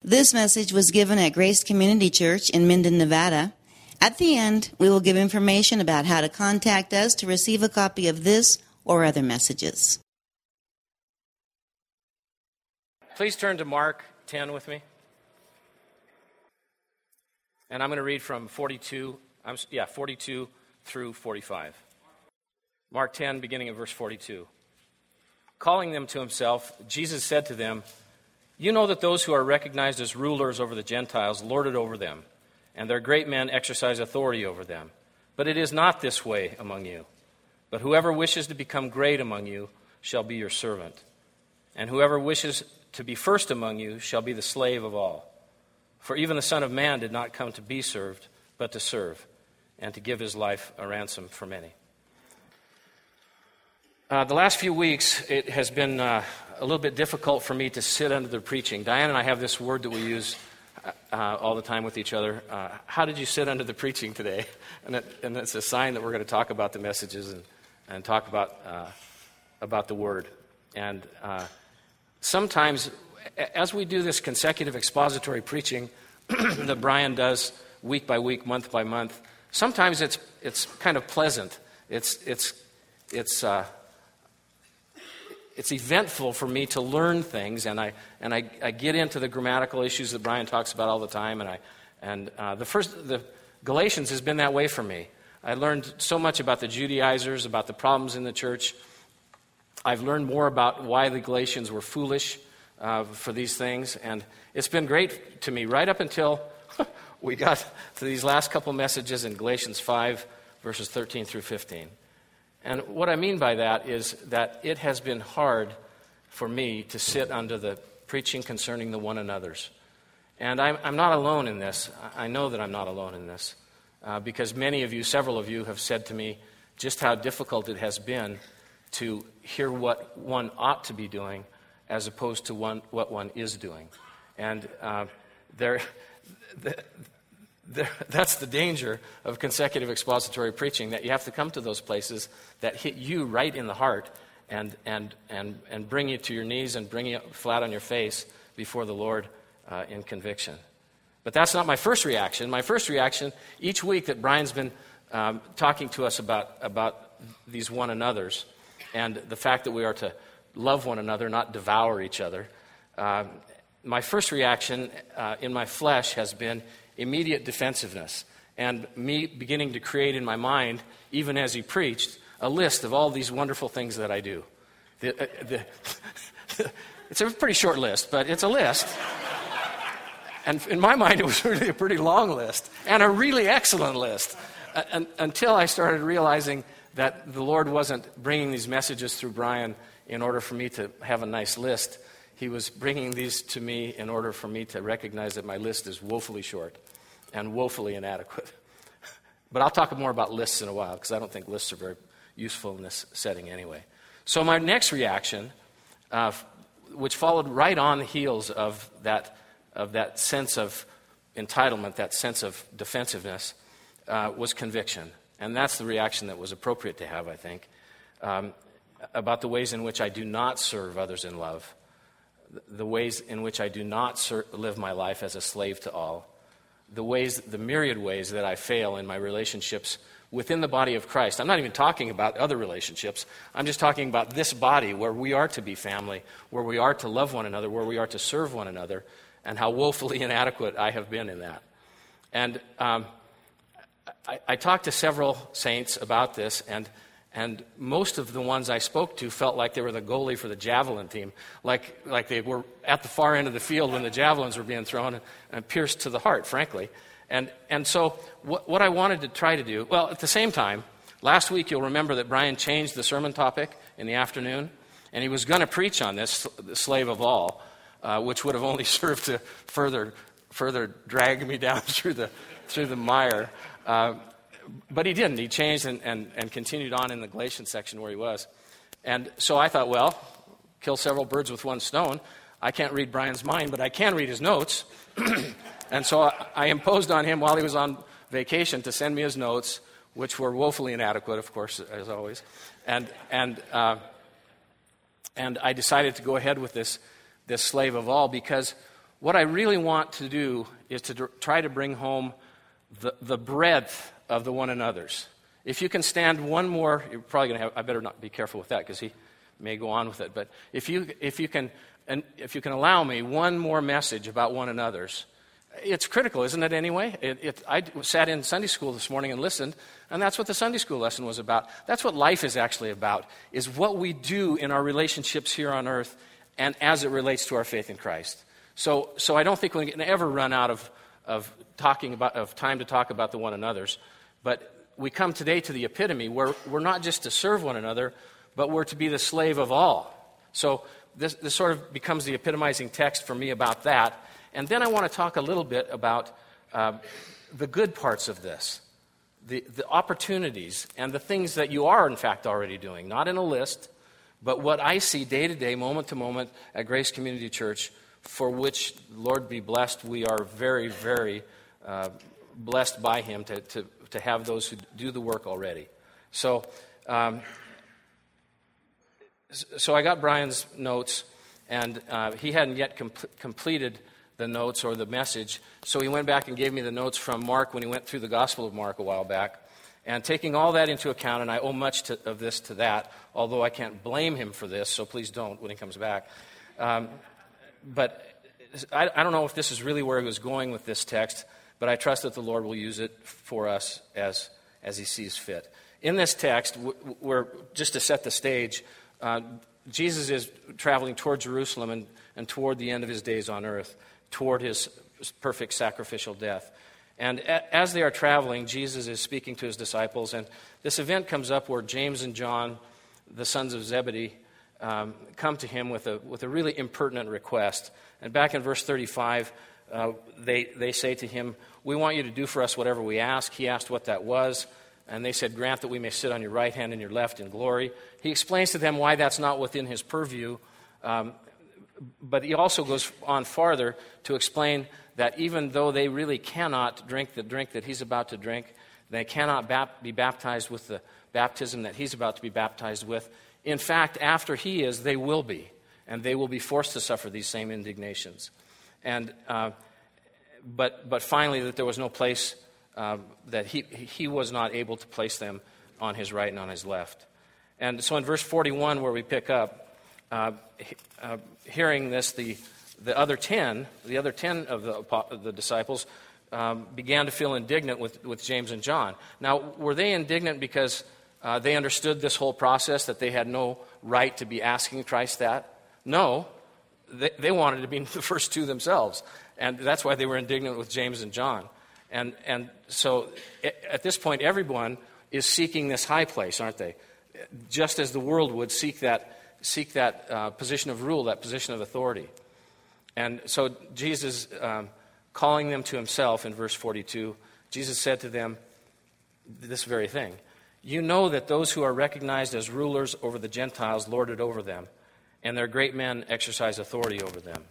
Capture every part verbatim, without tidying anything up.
This message was given at Grace Community Church in Minden, Nevada. At the end, we will give information about how to contact us to receive a copy of this or other messages. Please turn to Mark ten with me. And I'm going to read from forty-two, I'm, yeah, forty-two through forty-five. Mark ten, beginning of verse forty-two. Calling them to himself, Jesus said to them, "You know that those who are recognized as rulers over the Gentiles lord it over them, and their great men exercise authority over them. But it is not this way among you. But whoever wishes to become great among you shall be your servant. And whoever wishes to be first among you shall be the slave of all. For even the Son of Man did not come to be served, but to serve, and to give his life a ransom for many." Uh, the last few weeks, it has been uh, a little bit difficult for me to sit under the preaching. Diane and I have this word that we use uh, all the time with each other. Uh, how did you sit under the preaching today? And, it, and it's a sign that we're going to talk about the messages and, and talk about uh, about the word. And uh, sometimes, as we do this consecutive expository preaching that Brian does week by week, month by month, sometimes it's it's kind of pleasant. It's it's it's. Uh, It's eventful for me to learn things, and I and I, I get into the grammatical issues that Brian talks about all the time. And I and uh, the first the Galatians has been that way for me. I learned so much about the Judaizers, about the problems in the church. I've learned more about why the Galatians were foolish uh, for these things, and it's been great to me right up until we got to these last couple messages in Galatians five, verses thirteen through fifteen. And what I mean by that is that it has been hard for me to sit under the preaching concerning the one another's. And I'm, I'm not alone in this. I know that I'm not alone in this. Uh, because many of you, several of you, have said to me just how difficult it has been to hear what one ought to be doing as opposed to one, what one is doing. And uh, there... The, That's the danger of consecutive expository preaching, that you have to come to those places that hit you right in the heart and and and, and bring you to your knees and bring you flat on your face before the Lord uh, in conviction. But that's not my first reaction. My first reaction, each week that Brian's been um, talking to us about, about these one another's and the fact that we are to love one another, not devour each other, uh, my first reaction uh, in my flesh has been immediate defensiveness, and me beginning to create in my mind, even as he preached, a list of all these wonderful things that I do. The, uh, the, it's a pretty short list, but it's a list. And in my mind, it was really a pretty long list, and a really excellent list, uh, and, until I started realizing that the Lord wasn't bringing these messages through Brian in order for me to have a nice list. He was bringing these to me in order for me to recognize that my list is woefully short and woefully inadequate. But I'll talk more about lists in a while, because I don't think lists are very useful in this setting anyway. So my next reaction, uh, which followed right on the heels of that of that sense of entitlement, that sense of defensiveness, uh, was conviction. And that's the reaction that was appropriate to have, I think, um, about the ways in which I do not serve others in love, the ways in which I do not ser- live my life as a slave to all, the ways, the myriad ways that I fail in my relationships within the body of Christ. I'm not even talking about other relationships. I'm just talking about this body where we are to be family, where we are to love one another, where we are to serve one another, and how woefully inadequate I have been in that. And um, I, I talked to several saints about this, and And most of the ones I spoke to felt like they were the goalie for the javelin team, like like they were at the far end of the field when the javelins were being thrown and, and pierced to the heart, frankly. And and so what, what I wanted to try to do, well, at the same time, last week you'll remember that Brian changed the sermon topic in the afternoon, and he was going to preach on this, the slave of all, uh, which would have only served to further further drag me down through the through the mire. Uh, But he didn't. He changed and, and, and continued on in the Galatians section where he was. And so I thought, well, kill several birds with one stone. I can't read Brian's mind, but I can read his notes. And so I, I imposed on him while he was on vacation to send me his notes, which were woefully inadequate, of course, as always. And and uh, and I decided to go ahead with this, this slave of all, because what I really want to do is to dr- try to bring home the, the breadth of the one another's. If you can stand one more, you're probably going to have, I better not be careful with that because he may go on with it. But if you, if you can, and if you can allow me one more message about one another's, it's critical, isn't it, anyway? It, it, I sat in Sunday school this morning and listened, and that's what the Sunday school lesson was about. That's what life is actually about, is what we do in our relationships here on earth and as it relates to our faith in Christ. So, so I don't think we can ever run out of, of talking about of time to talk about the one another's. But we come today to the epitome where we're not just to serve one another, but we're to be the slave of all. So this, this sort of becomes the epitomizing text for me about that. And then I want to talk a little bit about uh, the good parts of this, the, the opportunities and the things that you are, in fact, already doing, not in a list, but what I see day to day, moment to moment at Grace Community Church, for which, Lord be blessed, we are very, very uh, blessed by Him to, to, to have those who do the work already. So, um, so I got Brian's notes, and uh, he hadn't yet com- completed the notes or the message, so he went back and gave me the notes from Mark when he went through the Gospel of Mark a while back. And taking all that into account, and I owe much to, of this to that, although I can't blame him for this, so please don't when he comes back. Um, but I, I don't know if this is really where he was going with this text, but I trust that the Lord will use it for us as, as He sees fit. In this text, we're, just to set the stage, uh, Jesus is traveling toward Jerusalem and, and toward the end of His days on earth, toward His perfect sacrificial death. And a, as they are traveling, Jesus is speaking to His disciples, and this event comes up where James and John, the sons of Zebedee, um, come to Him with a, with a really impertinent request. And back in verse thirty-five, uh, they, they say to Him, "We want you to do for us whatever we ask." He asked what that was, and they said, "Grant that we may sit on your right hand and your left in glory." He explains to them why that's not within His purview, um, but he also goes on farther to explain that even though they really cannot drink the drink that He's about to drink, they cannot bap- be baptized with the baptism that He's about to be baptized with. In fact, after He is, they will be, and they will be forced to suffer these same indignations. And uh, but but finally, that there was no place uh, that he he was not able to place them on His right and on His left. And so in verse forty-one, where we pick up, uh, uh, hearing this, the the other ten, the other ten of the of the disciples um, began to feel indignant with with James and John. Now, were they indignant because uh, they understood this whole process, that they had no right to be asking Christ that? No. They, they wanted to be the first two themselves, and that's why they were indignant with James and John. And and so at this point, everyone is seeking this high place, aren't they? Just as the world would seek that seek that uh, position of rule, that position of authority. And so Jesus, um, calling them to Himself in verse forty-two, Jesus said to them this very thing: "You know that those who are recognized as rulers over the Gentiles lord it over them, and their great men exercise authority over them."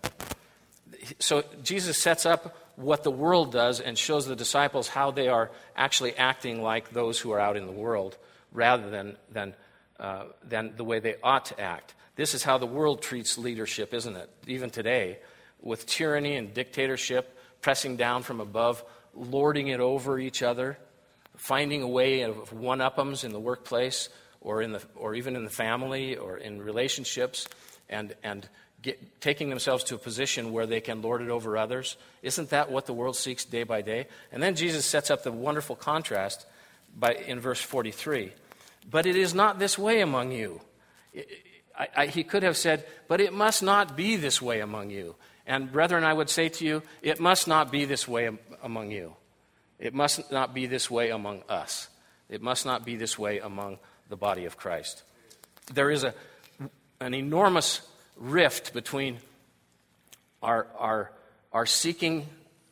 So Jesus sets up what the world does and shows the disciples how they are actually acting like those who are out in the world, rather than than uh, than the way they ought to act. This is how the world treats leadership, isn't it? Even today, with tyranny and dictatorship, pressing down from above, lording it over each other, finding a way of one-up'ems in the workplace, or in the or even in the family, or in relationships, and and get, taking themselves to a position where they can lord it over others. Isn't that what the world seeks day by day? And then Jesus sets up the wonderful contrast by in verse forty-three. "But it is not this way among you." I, I, he could have said, "But it must not be this way among you." And brethren, I would say to you, it must not be this way am, among you. It must not be this way among us. It must not be this way among the body of Christ. There is a an enormous rift between our our our seeking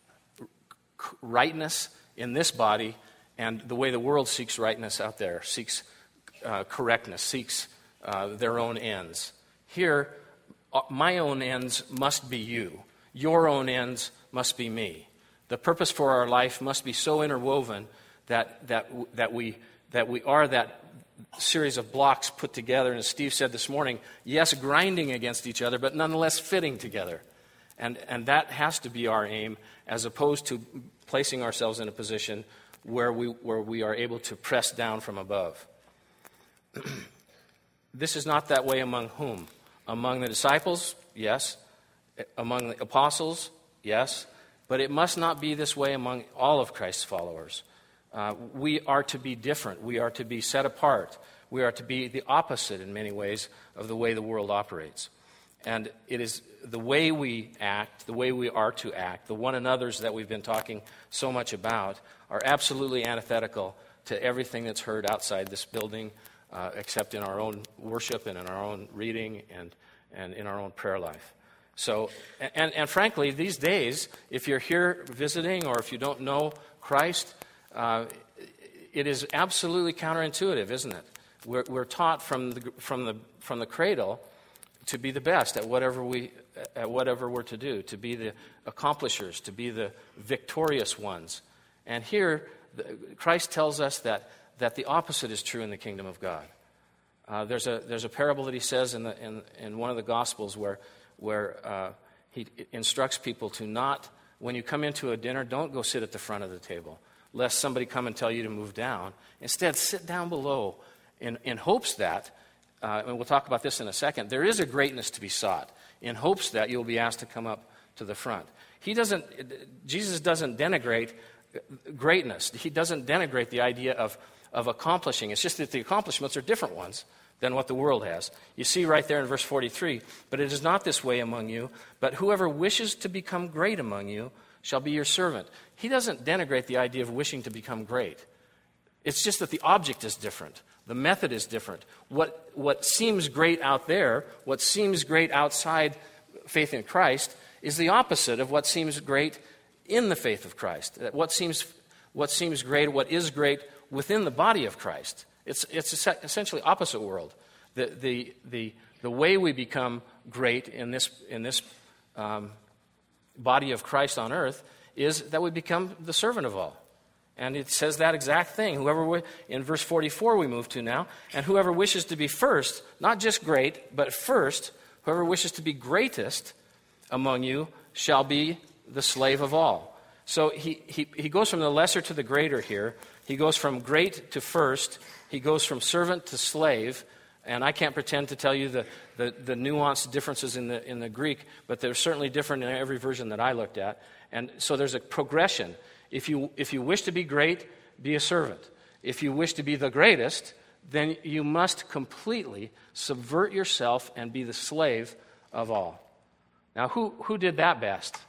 rightness in this body and the way the world seeks rightness out there, seeks uh, correctness, seeks uh, their own ends. Here, uh, my own ends must be you. Your own ends must be me. The purpose for our life must be so interwoven that that that we that we are that series of blocks put together, and as Steve said this morning, yes, grinding against each other, but nonetheless fitting together. And, and that has to be our aim, as opposed to placing ourselves in a position where we, where we are able to press down from above. This is not that way among whom? Among the disciples, yes. Among the apostles, yes. But it must not be this way among all of Christ's followers. Uh, we are to be different. We are to be set apart. We are to be the opposite in many ways of the way the world operates. And it is the way we act, the way we are to act, the one another's that we've been talking so much about, are absolutely antithetical to everything that's heard outside this building, uh, except in our own worship and in our own reading and, and in our own prayer life. So, and, and frankly, these days, if you're here visiting or if you don't know Christ, uh, it is absolutely counterintuitive, isn't it? We're, we're taught from the, from the, from the cradle to be the best at whatever we at whatever we're to do, to be the accomplishers, to be the victorious ones. And here, the, Christ tells us that that the opposite is true in the kingdom of God. Uh, there's a there's a parable that he says in the in, in one of the Gospels where where uh, he instructs people to not, when you come into a dinner, don't go sit at the front of the table, lest somebody come and tell you to move down. Instead, sit down below, in in hopes that. Uh, and we'll talk about this in a second, there is a greatness to be sought, in hopes that you'll be asked to come up to the front. He doesn't, Jesus doesn't denigrate greatness. He doesn't denigrate the idea of, of accomplishing. It's just that the accomplishments are different ones than what the world has. You see right there in verse forty-three, but it is not this way among you, but whoever wishes to become great among you shall be your servant. He doesn't denigrate the idea of wishing to become great. It's just that the object is different. The method is different. What, what seems great out there, what seems great outside faith in Christ, is the opposite of what seems great in the faith of Christ. What seems, what seems great, what is great within the body of Christ. It's, it's essentially opposite world. The, the, the, the way we become great in this, in this um, body of Christ on earth is that we become the servant of all. And it says that exact thing. Whoever, in verse forty-four we move to now, and whoever wishes to be first, not just great, but first, whoever wishes to be greatest among you shall be the slave of all. So he, he, he goes from the lesser to the greater here. He goes from great to first. He goes from servant to slave. And I can't pretend to tell you the, the, the nuanced differences in the, in the Greek, but they're certainly different in every version that I looked at. And so there's a progression. If you, if you wish to be great, be a servant. If you wish to be the greatest, then you must completely subvert yourself and be the slave of all. Now, who, who did that best?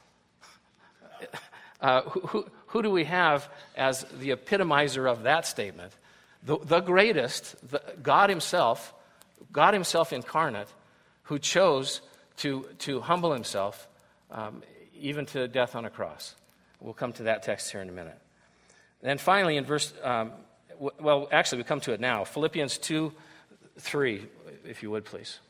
Uh, who, who, who do we have as the epitomizer of that statement? The, the greatest, the, God himself, God himself incarnate, who chose to, to humble himself um, even to death on a cross. We'll come to that text here in a minute. And then finally in verse, um, w- well, actually we come to it now. Philippians two, three, if you would please.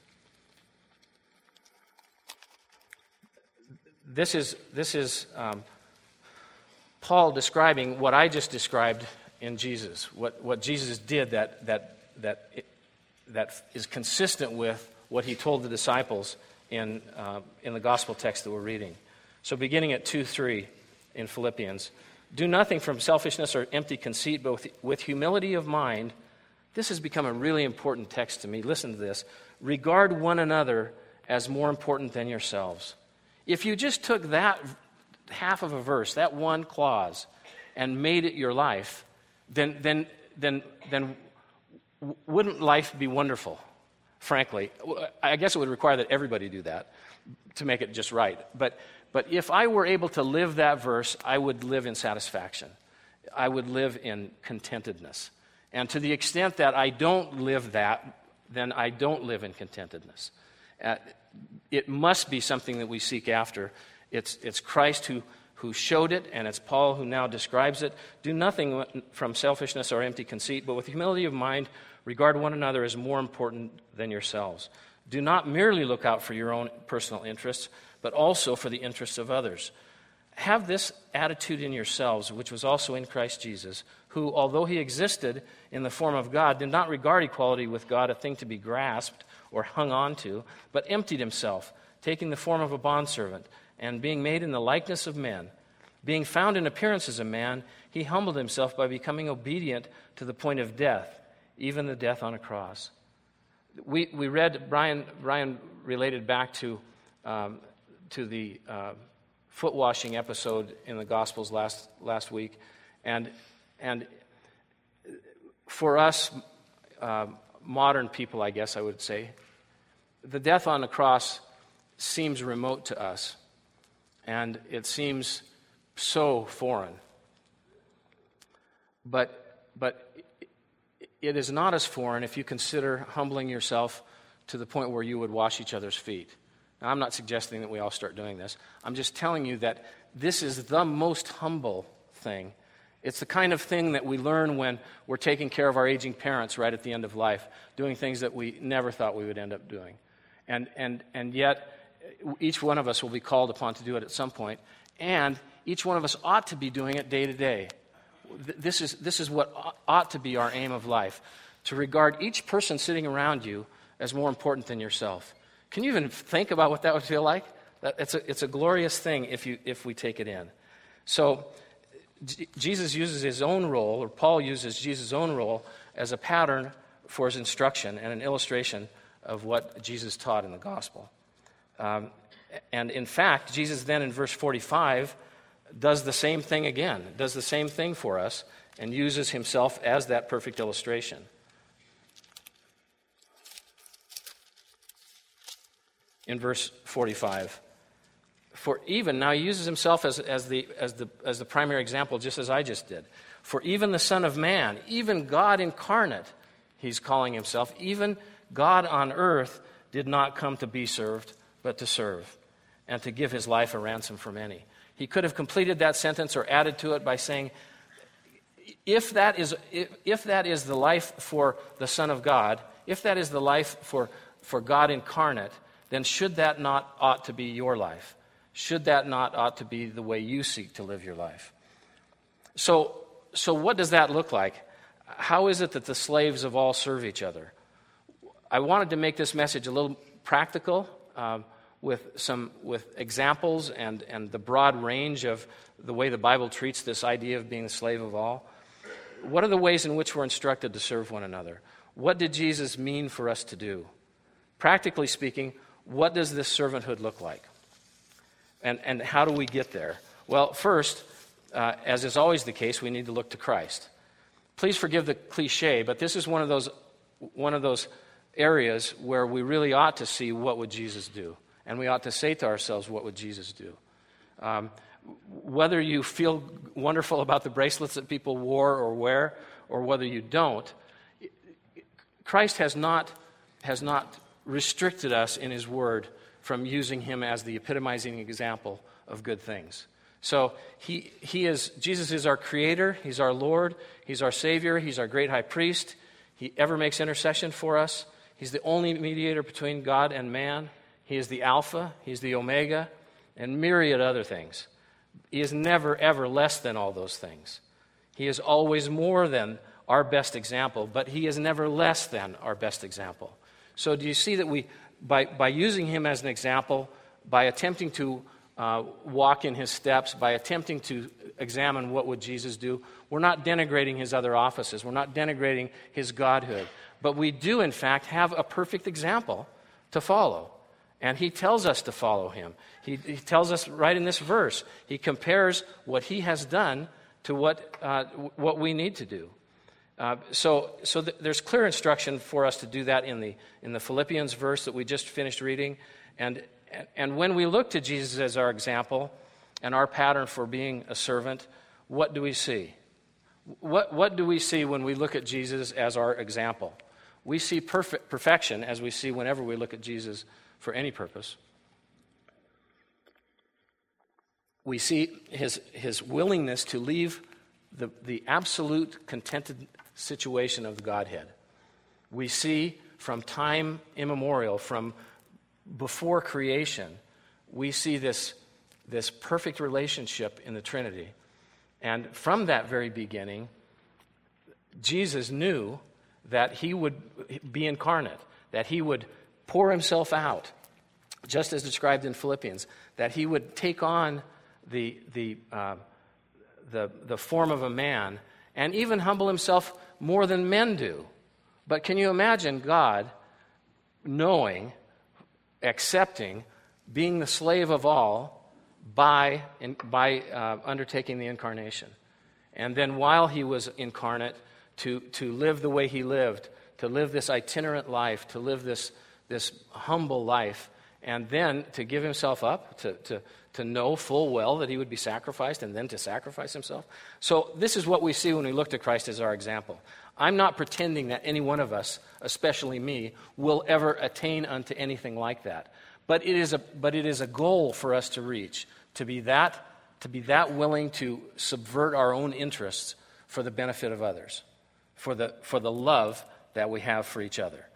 This is, this is um, Paul describing what I just described in Jesus, what, what Jesus did that, that, that, it, that is consistent with what he told the disciples in, uh, in the gospel text that we're reading. So beginning at two three in Philippians, do nothing from selfishness or empty conceit, but with, with humility of mind. This has become a really important text to me. Listen to this. Regard one another as more important than yourselves. If you just took that half of a verse, that one clause, and made it your life, then then then then wouldn't life be wonderful? Frankly, I guess it would require that everybody do that to make it just right. But but if I were able to live that verse, I would live in satisfaction. I would live in contentedness. And to the extent that I don't live that, then I don't live in contentedness. Uh, it must be something that we seek after. It's, it's Christ who, who showed it, and it's Paul who now describes it. Do nothing from selfishness or empty conceit, but with humility of mind, regard one another as more important than yourselves. Do not merely look out for your own personal interests, but also for the interests of others. Have this attitude in yourselves, which was also in Christ Jesus, who, although he existed in the form of God, did not regard equality with God a thing to be grasped or hung on to, but emptied himself, taking the form of a bondservant, and being made in the likeness of men, being found in appearance as a man, he humbled himself by becoming obedient to the point of death, even the death on a cross. We we read, Brian Brian related back to um, to the uh, foot washing episode in the Gospels last last week, and and for us uh, modern people, I guess I would say, the death on the cross seems remote to us, and it seems so foreign. But but it is not as foreign if you consider humbling yourself to the point where you would wash each other's feet. Now, I'm not suggesting that we all start doing this. I'm just telling you that this is the most humble thing. It's the kind of thing that we learn when we're taking care of our aging parents right at the end of life, doing things that we never thought we would end up doing. And and and yet, each one of us will be called upon to do it at some point, and each one of us ought to be doing it day to day. This is this is what ought to be our aim of life, to regard each person sitting around you as more important than yourself. Can you even think about what that would feel like? That, it's a it's a glorious thing if you if we take it in. So J- Jesus uses his own role, or Paul uses Jesus' own role as a pattern for his instruction and an illustration of what Jesus taught in the gospel. Um, and in fact, Jesus then in verse forty-five does the same thing again, does the same thing for us, and uses himself as that perfect illustration. In verse forty-five, for even, now he uses himself as, as, the, as, the, as the primary example, just as I just did. For even the Son of Man, even God incarnate, he's calling himself, even God on earth did not come to be served, but to serve, and to give his life a ransom for many. He could have completed that sentence or added to it by saying, if that is if, if that is the life for the Son of God, if that is the life for, for God incarnate, then should that not ought to be your life? Should that not ought to be the way you seek to live your life? So, so what does that look like? How is it that the slaves of all serve each other? I wanted to make this message a little practical, um, with some with examples and, and the broad range of the way the Bible treats this idea of being the slave of all. What are the ways in which we're instructed to serve one another? What did Jesus mean for us to do? Practically speaking, what does this servanthood look like? And, and how do we get there? Well, first, uh, as is always the case, we need to look to Christ. Please forgive the cliche, but this is one of those one of those areas where we really ought to see what would Jesus do. And we ought to say to ourselves, what would Jesus do? Um, whether you feel wonderful about the bracelets that people wore or wear, or whether you don't, Christ has not, has not restricted us in his word from using him as the epitomizing example of good things. So he, he is, Jesus is our creator, he's our Lord, he's our Savior, he's our great high priest. He ever makes intercession for us. He's the only mediator between God and man. He is the Alpha, he's the Omega, and myriad other things. He is never, ever less than all those things. He is always more than our best example, but he is never less than our best example. So do you see that we, by, by using him as an example, by attempting to uh, walk in his steps, by attempting to examine what would Jesus do, we're not denigrating his other offices, we're not denigrating his godhood, but we do, in fact, have a perfect example to follow. And he tells us to follow him. He, he tells us right in this verse, he compares what he has done to what uh, what we need to do. Uh, so so th- there's clear instruction for us to do that in the in the Philippians verse that we just finished reading. And, and when we look to Jesus as our example and our pattern for being a servant, what do we see? What, what do we see when we look at Jesus as our example? We see perfect perfection, as we see whenever we look at Jesus for any purpose. We see his, his willingness to leave the, the absolute contented situation of the Godhead. We see from time immemorial, from before creation, we see this, this perfect relationship in the Trinity. And from that very beginning, Jesus knew that he would be incarnate, that he would pour himself out, just as described in Philippians, that he would take on the, the, uh, the, the form of a man and even humble himself more than men do. But can you imagine God knowing, accepting, being the slave of all by, in, by uh, undertaking the incarnation? And then while he was incarnate, to, to live the way he lived, to live this itinerant life, to live this, this humble life, and then to give himself up, to, to, to know full well that he would be sacrificed, and then to sacrifice himself. So this is what we see when we look to Christ as our example. I'm not pretending that any one of us, especially me, will ever attain unto anything like that. But it is a, but it is a goal for us to reach, to be that, to be that willing to subvert our own interests for the benefit of others, for the, for the love that we have for each other.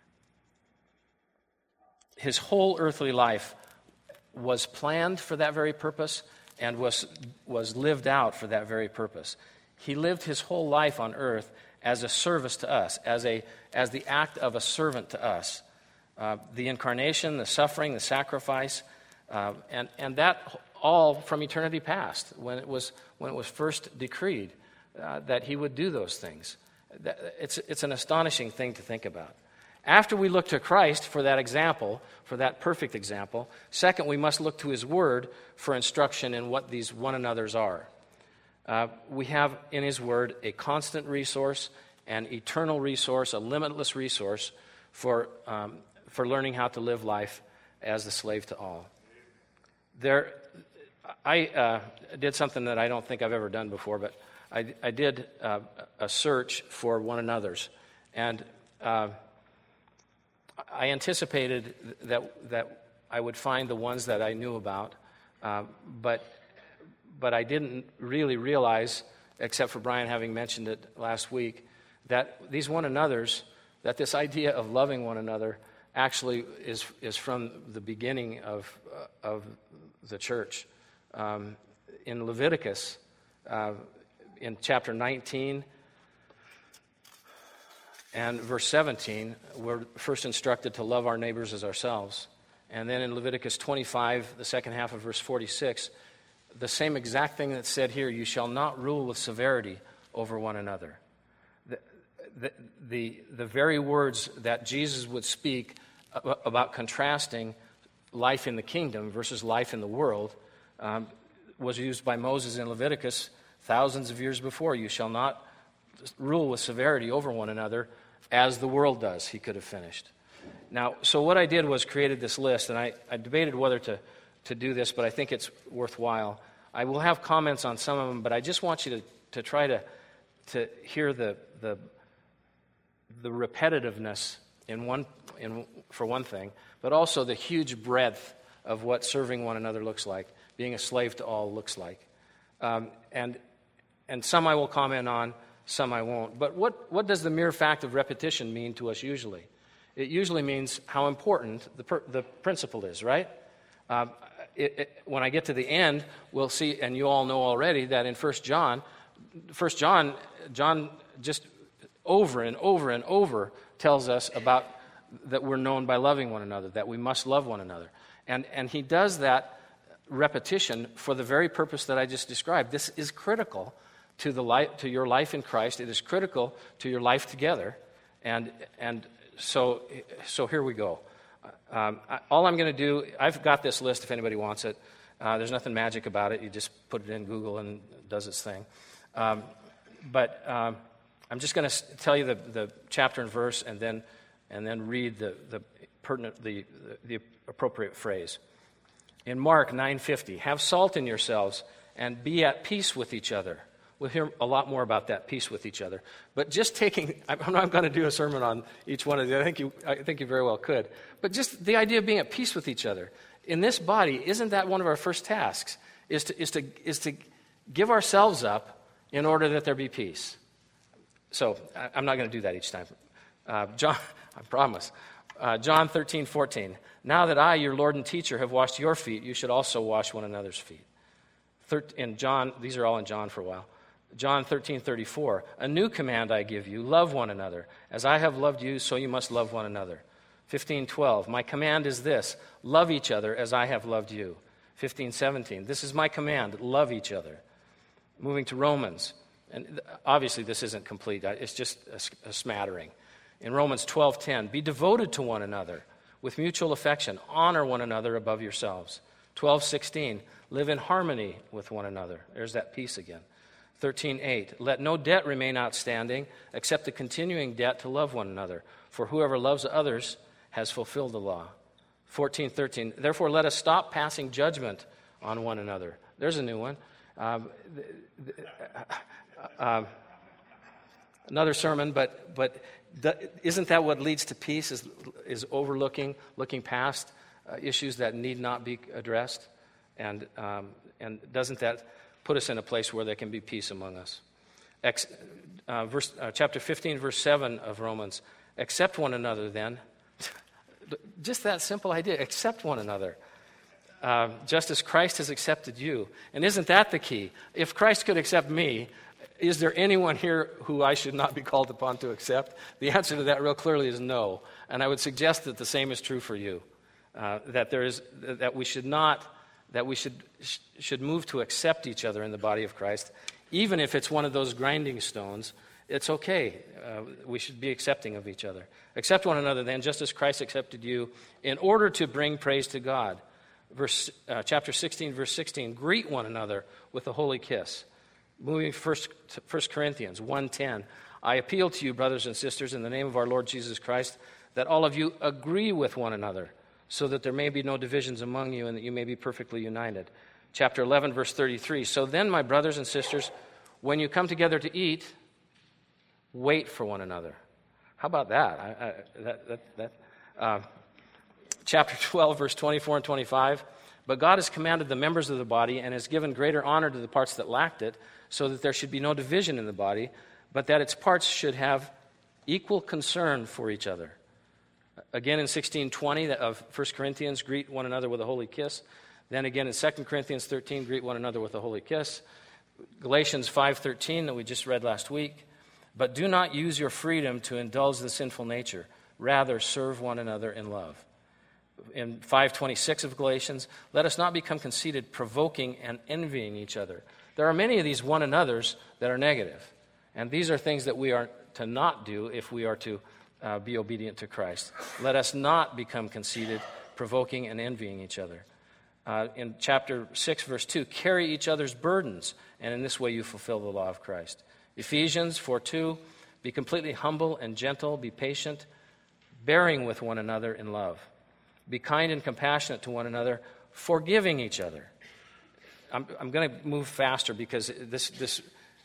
His whole earthly life was planned for that very purpose and was, was lived out for that very purpose. He lived his whole life on earth as a service to us, as, a, as the act of a servant to us. Uh, the incarnation, the suffering, the sacrifice, uh, and, and that all from eternity past, when it was, when it was first decreed uh, that he would do those things. That, it's, it's an astonishing thing to think about. After we look to Christ for that example, for that perfect example, second, we must look to his word for instruction in what these one another's are. Uh, we have in his word a constant resource, an eternal resource, a limitless resource for, um, for learning how to live life as the slave to all. There, I uh, did something that I don't think I've ever done before, but I, I did uh, a search for one another's, and uh, I anticipated that that I would find the ones that I knew about, uh, but but I didn't really realize, except for Brian having mentioned it last week, that these one another's, that this idea of loving one another actually is is from the beginning of uh, of the church. Um, in Leviticus, uh, in chapter nineteen. And verse seventeen, we're first instructed to love our neighbors as ourselves. And then in Leviticus twenty-five, the second half of verse forty-six, the same exact thing that's said here, you shall not rule with severity over one another. The, the, the, the very words that Jesus would speak about contrasting life in the kingdom versus life in the world um, was used by Moses in Leviticus thousands of years before. You shall not rule with severity over one another as the world does, he could have finished. Now, so what I did was created this list, and I, I debated whether to, to do this, but I think it's worthwhile. I will have comments on some of them, but I just want you to, to try to, to hear the, the, the repetitiveness in one, in, for one thing, but also the huge breadth of what serving one another looks like, being a slave to all looks like. Um, and, and some I will comment on, some I won't. But what, what does the mere fact of repetition mean to us usually? It usually means how important the, per, the principle is, right? Uh, it, it, when I get to the end, we'll see, and you all know already, that in First John, First John, John just over and over and over tells us about that we're known by loving one another, that we must love one another. And, and he does that repetition for the very purpose that I just described. This is critical to the life, to your life in Christ. It is critical to your life together, and and so so here we go. Um, I, all I'm going to do, I've got this list if anybody wants it. Uh, there's nothing magic about it. You just put it in Google and it does its thing. Um, but um, I'm just going to tell you the, the chapter and verse, and then and then read the the pertinent the the appropriate phrase. In Mark nine fifty, have salt in yourselves and be at peace with each other. We'll hear a lot more about that, peace with each other. But just taking, I'm not going to do a sermon on each one of these. I think you, I think you very well could. But just the idea of being at peace with each other. In this body, isn't that one of our first tasks? Is to, is to, is to give ourselves up in order that there be peace. So I'm not going to do that each time. Uh, John, I promise. Uh, John thirteen fourteen. Now that I, your Lord and teacher, have washed your feet, you should also wash one another's feet. In John, these are all in John for a while. John thirteen thirty-four, a new command I give you, love one another. As I have loved you, so you must love one another. fifteen twelve, my command is this, love each other as I have loved you. fifteen, seventeen. This is my command, love each other. Moving to Romans, and obviously this isn't complete, it's just a, a smattering. In Romans twelve ten, be devoted to one another with mutual affection. Honor one another above yourselves. twelve sixteen, live in harmony with one another. There's that peace again. thirteen eight, let no debt remain outstanding except the continuing debt to love one another. For whoever loves others has fulfilled the law. fourteen thirteen, therefore let us stop passing judgment on one another. There's a new one. Um, uh, uh, another sermon, but but the, isn't that what leads to peace, is, is overlooking, looking past uh, issues that need not be addressed? And um, and doesn't that put us in a place where there can be peace among us? Ex, uh, verse, uh, chapter fifteen, verse seven of Romans, accept one another then. Just that simple idea, accept one another. Uh, just as Christ has accepted you. And isn't that the key? If Christ could accept me, is there anyone here who I should not be called upon to accept? The answer to that real clearly is no. And I would suggest that the same is true for you. Uh, that there is that we should not that we should sh- should move to accept each other in the body of Christ, even if it's one of those grinding stones. It's okay. Uh, we should be accepting of each other. Accept one another then, just as Christ accepted you, in order to bring praise to God. Verse, uh, chapter sixteen, verse sixteen, greet one another with a holy kiss. Moving first to First Corinthians one ten, I appeal to you, brothers and sisters, in the name of our Lord Jesus Christ, that all of you agree with one another, so that there may be no divisions among you and that you may be perfectly united. Chapter eleven, verse thirty-three, so then, my brothers and sisters, when you come together to eat, wait for one another. How about that? I, I, that, that, that uh, Chapter twelve, verse twenty-four and twenty-five, but God has commanded the members of the body and has given greater honor to the parts that lacked it, so that there should be no division in the body, but that its parts should have equal concern for each other. Again in sixteen twenty of First Corinthians, greet one another with a holy kiss. Then again in Second Corinthians thirteen, greet one another with a holy kiss. Galatians five thirteen that we just read last week, but do not use your freedom to indulge the sinful nature. Rather, serve one another in love. In five twenty-six of Galatians, let us not become conceited, provoking and envying each other. There are many of these one another's that are negative, and these are things that we are to not do if we are to uh, be obedient to Christ. Let us not become conceited, provoking and envying each other. Uh, in chapter six, verse two, carry each other's burdens, and in this way you fulfill the law of Christ. Ephesians four two, be completely humble and gentle, be patient, bearing with one another in love. Be kind and compassionate to one another, forgiving each other. I'm, I'm going to move faster because this, this,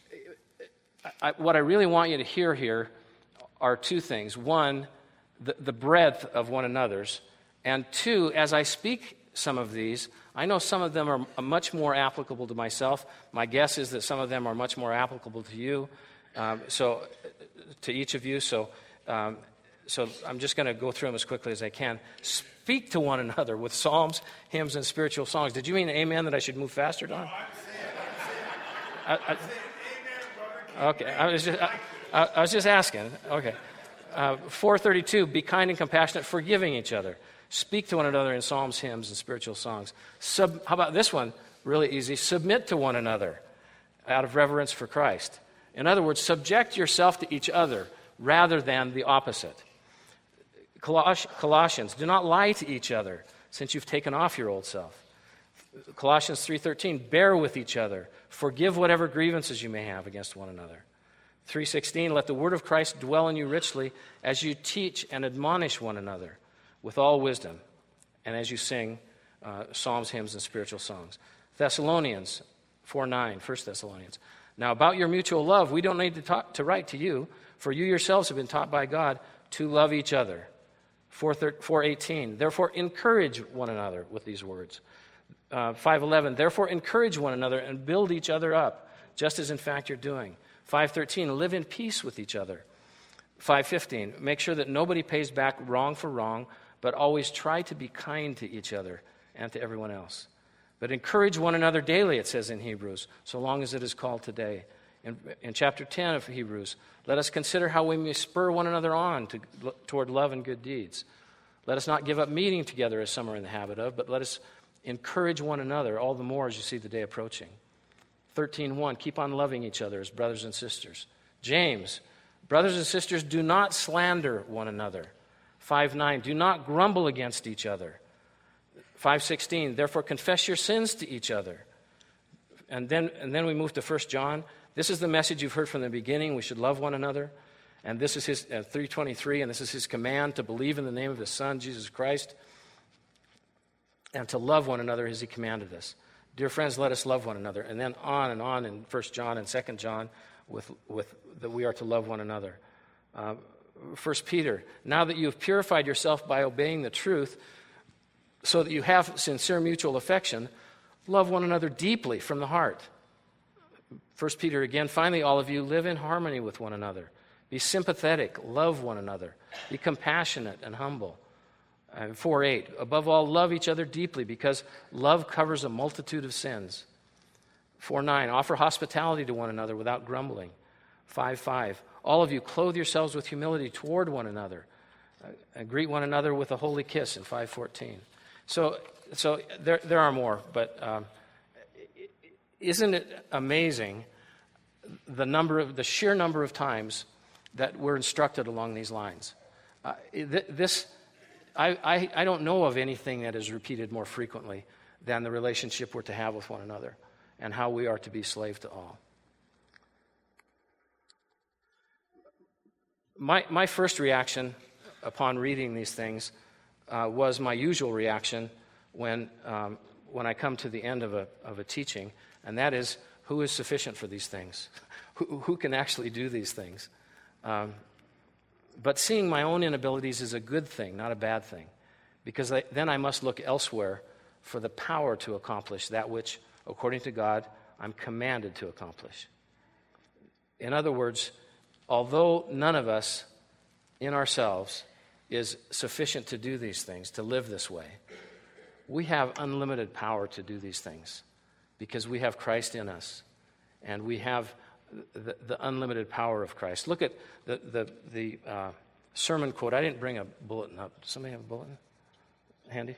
I, what I really want you to hear here are two things. One, the, the breadth of one another's. And two, as I speak some of these, I know some of them are much more applicable to myself. My guess is that some of them are much more applicable to you, um, so to each of you. So, um, so I'm just going to go through them as quickly as I can. Speak to one another with psalms, hymns, and spiritual songs. Did you mean amen that I should move faster, Don? No, I'm saying, I'm saying, I, I, okay, I was just, I, I was just asking. Okay. Uh, four thirty-two, be kind and compassionate, forgiving each other. Speak to one another in psalms, hymns, and spiritual songs. Sub, how about this one? Really easy. Submit to one another out of reverence for Christ. In other words, subject yourself to each other rather than the opposite. Colossians, do not lie to each other since you've taken off your old self. Colossians three thirteen, bear with each other. Forgive whatever grievances you may have against one another. three sixteen, let the word of Christ dwell in you richly as you teach and admonish one another with all wisdom, and as you sing uh, psalms, hymns, and spiritual songs. Thessalonians four nine, First Thessalonians. Now about your mutual love, we don't need to, talk, to write to you, for you yourselves have been taught by God to love each other. four eighteen, therefore encourage one another with these words. Uh, five eleven, therefore encourage one another and build each other up, just as in fact you're doing. five thirteen, live in peace with each other. five fifteen, make sure that nobody pays back wrong for wrong, but always try to be kind to each other and to everyone else. But encourage one another daily, it says in Hebrews, so long as it is called today. In, in chapter ten of Hebrews, let us consider how we may spur one another on to, toward love and good deeds. Let us not give up meeting together as some are in the habit of, but let us Encourage one another, all the more as you see the day approaching. thirteen one, keep on loving each other as brothers and sisters. James, brothers and sisters, do not slander one another. five nine, do not grumble against each other. five sixteen, therefore confess your sins to each other. And then, and then we move to First John. This is the message you've heard from the beginning. We should love one another. And this is his, uh, three twenty-three, and this is his command to believe in the name of his Son, Jesus Christ, and to love one another as he commanded us. Dear friends, let us love one another. And then on and on in First John and Second John with, with that we are to love one another. Uh, First Peter, now that you have purified yourself by obeying the truth, so that you have sincere mutual affection, love one another deeply from the heart. First Peter again, finally, all of you, live in harmony with one another. Be sympathetic, love one another. Be compassionate and humble. And four eight, above all, love each other deeply, because love covers a multitude of sins. four nine, offer hospitality to one another without grumbling. five five, all of you, clothe yourselves with humility toward one another. Uh, greet one another with a holy kiss in five fourteen. So, so there, there are more, but um, isn't it amazing the number of the sheer number of times that we're instructed along these lines? Uh, th- this, I, I, I don't know of anything that is repeated more frequently than the relationship we're to have with one another and how we are to be slave to all. My, my first reaction upon reading these things uh, was my usual reaction when um, when I come to the end of a of a teaching, and that is, who is sufficient for these things? who, who can actually do these things? Um, but seeing my own inabilities is a good thing, not a bad thing, because I, then I must look elsewhere for the power to accomplish that which, according to God, I'm commanded to accomplish. In other words, although none of us in ourselves is sufficient to do these things, to live this way, we have unlimited power to do these things because we have Christ in us, and we have the, the unlimited power of Christ. Look at the the, the uh, sermon quote. I didn't bring a bulletin up. Does somebody have a bulletin handy?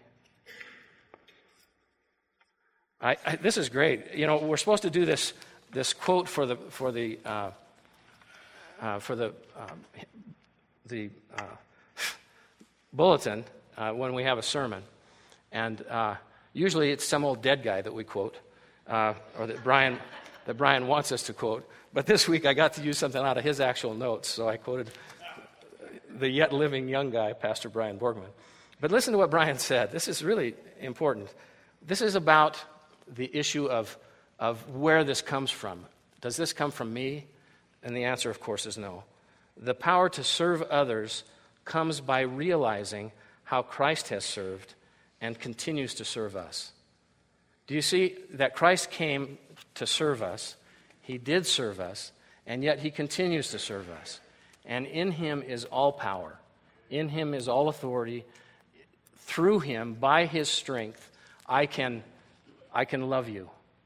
I, I, this is great. You know, we're supposed to do this this quote for the for the uh, uh, for the um, the uh, bulletin uh, when we have a sermon, and uh, usually it's some old dead guy that we quote, uh, or that Brian that Brian wants us to quote. But this week I got to use something out of his actual notes, so I quoted the yet living young guy, Pastor Brian Borgman. But listen to what Brian said. This is really important. This is about the issue of of where this comes from. Does this come from me? And the answer, of course, is no. The power to serve others comes by realizing how Christ has served and continues to serve us. Do you see that Christ came to serve us? He did serve us, and yet he continues to serve us. And in him is all power. In him is all authority. Through him, by his strength, I can, I can love you.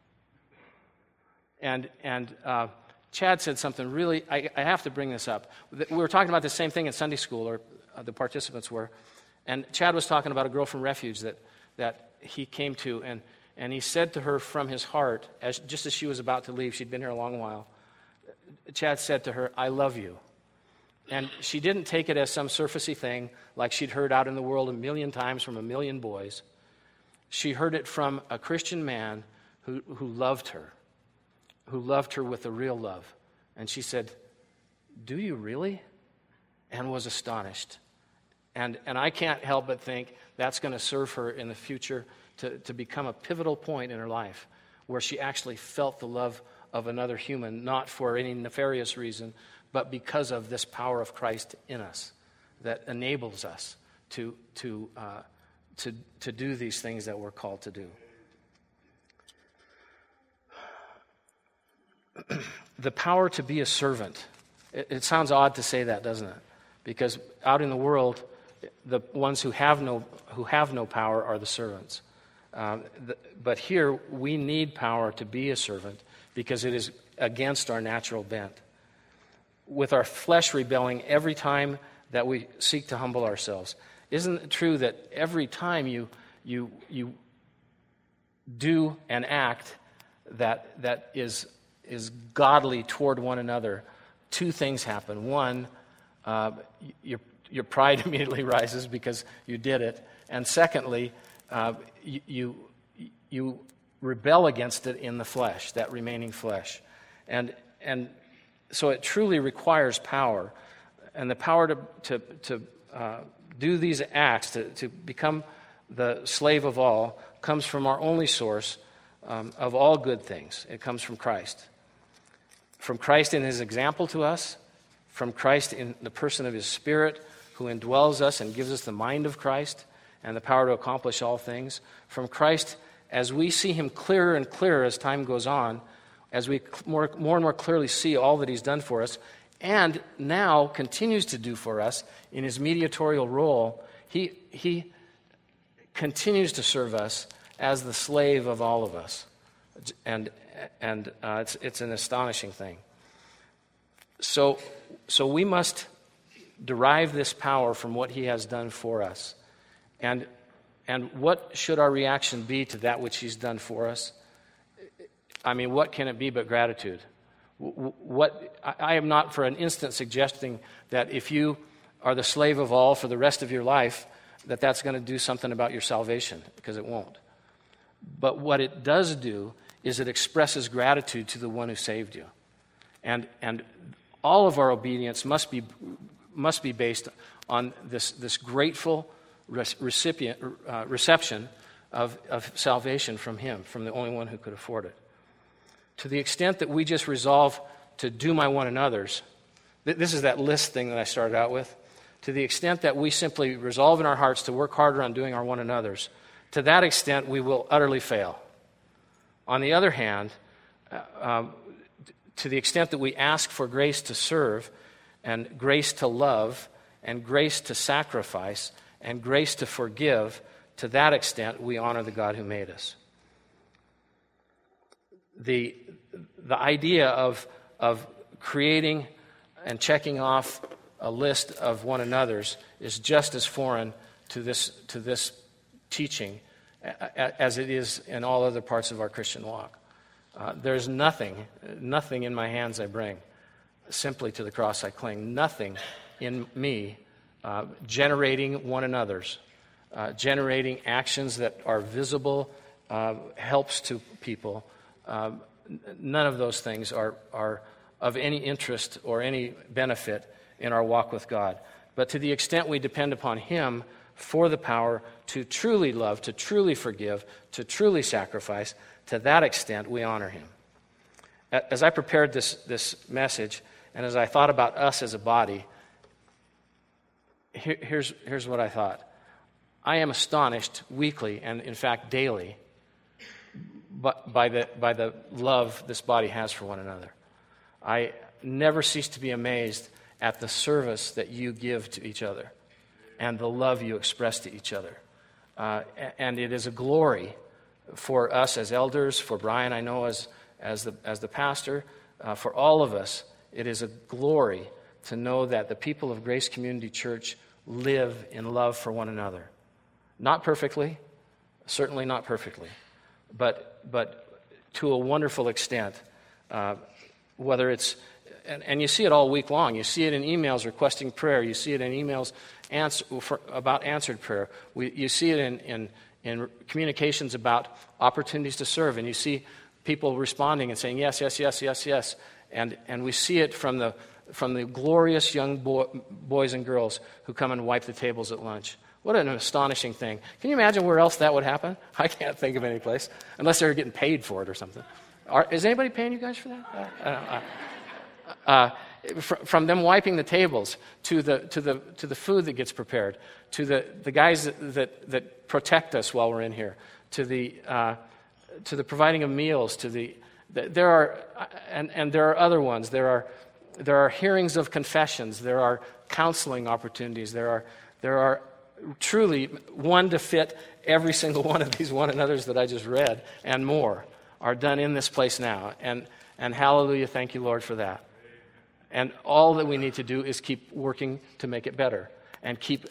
And and uh, Chad said something really, I, I have to bring this up. We were talking about the same thing in Sunday school, or uh, the participants were, and Chad was talking about a girl from Refuge that, that he came to, and, and he said to her from his heart, as just as she was about to leave, she'd been here a long while, Chad said to her, I love you. And she didn't take it as some surfacey thing like she'd heard out in the world a million times from a million boys. She heard it from a Christian man who, who loved her. who loved her with a real love. And she said, do you really? And was astonished. And and I can't help but think that's going to serve her in the future to, to become a pivotal point in her life where she actually felt the love of another human, not for any nefarious reason, but because of this power of Christ in us that enables us to, to, uh, to, to do these things that we're called to do. The power to be a servant. It, it sounds odd to say that, doesn't it? Because out in the world, the ones who have no who have no power are the servants. Um, the, but here, we need power to be a servant because it is against our natural bent. With our flesh rebelling every time that we seek to humble ourselves, isn't it true that every time you you you do an act that that is is godly toward one another, two things happen. One, uh, your your pride immediately rises because you did it, and secondly, uh, you, you you rebel against it in the flesh, that remaining flesh, and and so it truly requires power, and the power to to to uh, do these acts, to to become the slave of all, comes from our only source um, of all good things. It comes from Christ. From Christ in his example to us, from Christ in the person of his Spirit who indwells us and gives us the mind of Christ and the power to accomplish all things. From Christ, as we see him clearer and clearer as time goes on, as we more, more and more clearly see all that he's done for us, and now continues to do for us in his mediatorial role, he, he continues to serve us as the slave of all of us. And and uh, it's it's an astonishing thing. So so we must derive this power from what he has done for us. And and what should our reaction be to that which he's done for us? I mean, what can it be but gratitude? What I am not for an instant suggesting that if you are the slave of all for the rest of your life, that that's going to do something about your salvation, because it won't. But what it does do is it expresses gratitude to the one who saved you. And and all of our obedience must be must be based on this, this grateful recipient, uh, reception of, of salvation from him, from the only one who could afford it. To the extent that we just resolve to do my one another's, th- this is that list thing that I started out with, to the extent that we simply resolve in our hearts to work harder on doing our one another's, to that extent we will utterly fail. On the other hand, uh, um, to the extent that we ask for grace to serve, and grace to love, and grace to sacrifice, and grace to forgive, to that extent we honor the God who made us. The, the idea of, of creating and checking off a list of one another's is just as foreign to this, to this teaching as it is in all other parts of our Christian walk. Uh, there's nothing, nothing in my hands I bring, simply to the cross I cling. Nothing in me uh, generating one another's, uh, generating actions that are visible, uh, helps to people. Uh, none of those things are, are of any interest or any benefit in our walk with God. But to the extent we depend upon him for the power to truly love, to truly forgive, to truly sacrifice, to that extent we honor him. As I prepared this, this message, and as I thought about us as a body, here, here's, here's what I thought. I am astonished weekly, and in fact daily, but by the, by the love this body has for one another. I never cease to be amazed at the service that you give to each other and the love you express to each other. Uh, and it is a glory for us as elders, for Brian, I know, as, as, the, as the pastor, uh, for all of us. It is a glory to know that the people of Grace Community Church live in love for one another. Not perfectly, certainly not perfectly, but, but to a wonderful extent, uh, whether it's And, and you see it all week long. You see it in emails requesting prayer. You see it in emails answer, for, about answered prayer. We, you see it in, in, in communications about opportunities to serve. And you see people responding and saying, yes, yes, yes, yes, yes. And, and we see it from the, from the glorious young boy, boys and girls who come and wipe the tables at lunch. What an astonishing thing. Can you imagine where else that would happen? I can't think of any place, unless they're getting paid for it or something. Are, is anybody paying you guys for that? Uh, I don't know. Uh, fr- from them wiping the tables to the to the to the food that gets prepared, to the, the guys that, that that protect us while we're in here, to the uh, to the providing of meals, to the, the there are and, and there are other ones. There are there are hearings of confessions. There are counseling opportunities. There are there are truly one to fit every single one of these one another's that I just read and more are done in this place now. And and hallelujah, thank you, Lord, for that. And all that we need to do is keep working to make it better and keep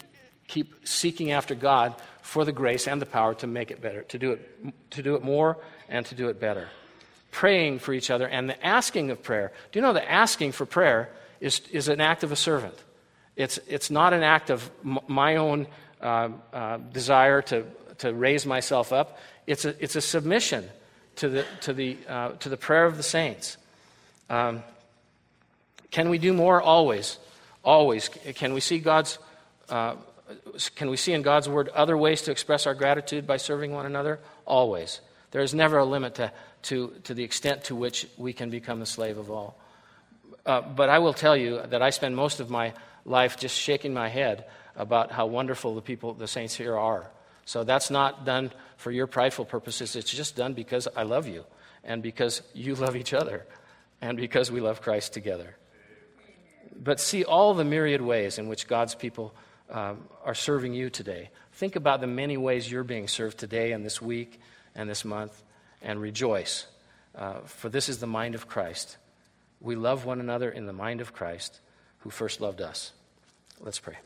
keep seeking after God for the grace and the power to make it better, to do it, to do it more and to do it better. Praying for each other and the asking of prayer. Do you know the asking for prayer is, is an act of a servant? It's, it's not an act of m- my own uh, uh, desire to, to raise myself up. It's a, it's a submission to the, to the, uh, to the prayer of the saints. Um, can we do more? Always. Always. Can we see God's, uh, can we see in God's word other ways to express our gratitude by serving one another? Always. There is never a limit to, to, to the extent to which we can become the slave of all. Uh, but I will tell you that I spend most of my life just shaking my head about how wonderful the people, the saints here are. So that's not done for your prideful purposes. It's just done because I love you and because you love each other and because we love Christ together. But see all the myriad ways in which God's people um, are serving you today. Think about the many ways you're being served today and this week and this month, and rejoice. Uh, for this is the mind of Christ. We love one another in the mind of Christ, who first loved us. Let's pray.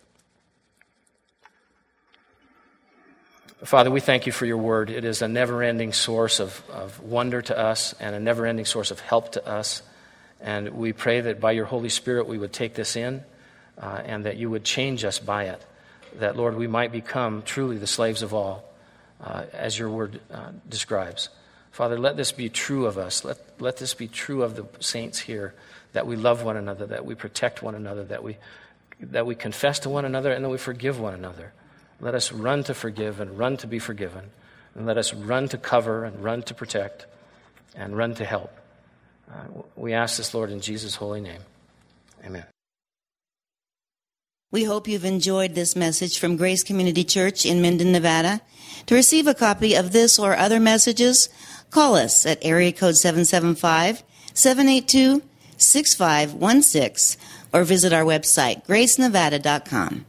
Father, we thank you for your word. It is a never-ending source of, of wonder to us and a never-ending source of help to us. And we pray that by your Holy Spirit we would take this in uh, and that you would change us by it. That, Lord, we might become truly the slaves of all, uh, as your word uh, describes. Father, let this be true of us. Let, let this be true of the saints here, that we love one another, that we protect one another, that we, that we confess to one another, and that we forgive one another. Let us run to forgive and run to be forgiven. And let us run to cover and run to protect and run to help. Uh, we ask this, Lord, in Jesus' holy name. Amen. We hope you've enjoyed this message from Grace Community Church in Minden, Nevada. To receive a copy of this or other messages, call us at area code seven seven five, seven eight two, six five one six or visit our website, grace nevada dot com.